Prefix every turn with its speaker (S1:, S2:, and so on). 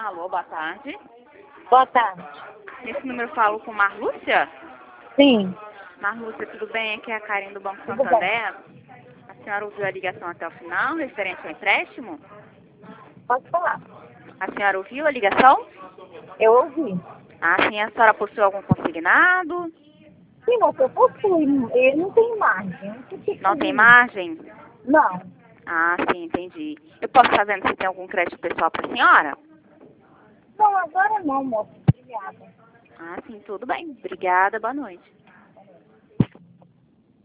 S1: Alô, boa tarde.
S2: Boa tarde.
S1: Nesse número eu falo com Marlúcia?
S2: Sim,
S1: Marlúcia, tudo bem? Aqui é a Karen do Banco
S2: tudo bem.
S1: Santander. A senhora ouviu a ligação até o final, referente ao empréstimo?
S2: Pode falar.
S1: A senhora ouviu a ligação?
S2: Eu ouvi.
S1: Ah, sim. A senhora possui algum consignado?
S2: Sim, mas eu possui. Ele não tem margem.
S1: Não tem margem?
S2: Não.
S1: Ah, sim, entendi. Eu posso estar vendo se tem algum crédito pessoal para a senhora?
S2: Não, agora não, moça. Obrigada.
S1: Ah, sim, tudo bem. Obrigada, boa noite.